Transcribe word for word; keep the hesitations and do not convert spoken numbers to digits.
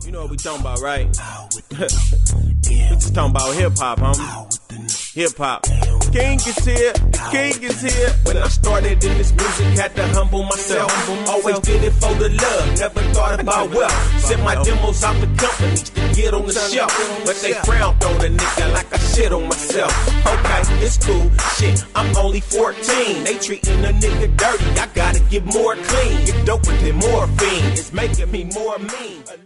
You know what we talking about, right? We just talking about hip-hop, homie. Hip-hop. King is here, the king is here. When I started in this music, had to humble myself. Always did it for the love, never thought about wealth. Sent my demos out to companies to get on the shelf. But they frowned on a nigga like I shit on myself. Okay, it's cool, shit, I'm only fourteen. They treating a nigga dirty, I gotta get more clean. Get doper than morphine, it's making me more mean.